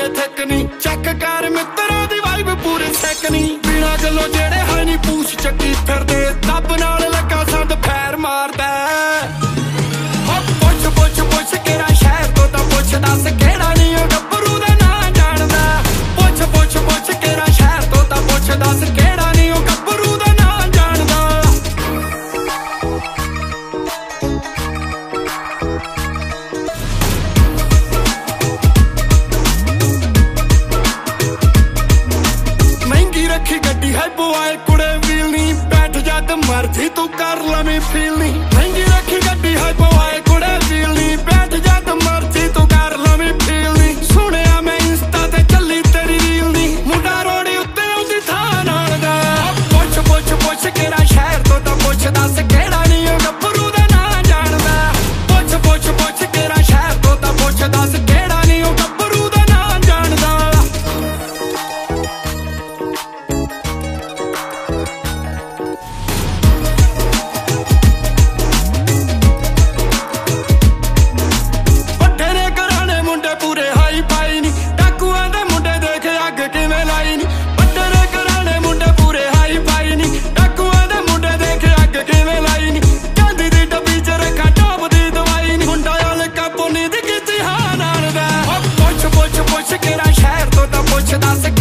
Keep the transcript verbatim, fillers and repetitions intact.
कोले थिक नी चेक कर मित्रों दी वाइब पूरी सिक नी बिना गल्लों जेड़े है नी पूछ चक्की फिरदे दब नाल लगा संद फैर मारदा हो पुछ पुछ पुछ केड़ा शहर तो तां पुछ दस केड़ा नी ओ गब्बरू दा नां जानदा पुछ पुछ पुछ केड़ा शहर तो तां पुछ दस केड़ा नी ओ गब्बरू दा नां जानदा रखी गड्डी है बुआए कुड़े व्हील नी बैठ जा ते मर्जी तू कर लवी फील नी महंगी रखी गड्डी है बुआए कुड़े व्हील नी बैठ जा ते मर्जी तू कर लवी फील नी सुनिया मैं इंस्टा ते चली तेरी रील नी मुंडा रोड़ी उत्ते उदी थां नाल दा पुछ पुछ पुछ केड़ा शहर तो तां पुछ दस केड़ा नी ओ गब्बरू दा नां जानदा पुछ पुछ पुछ केड़ा शहर तो तां पुछ दस केड़ा नी ओ गब्बरू दा नां जानदा That's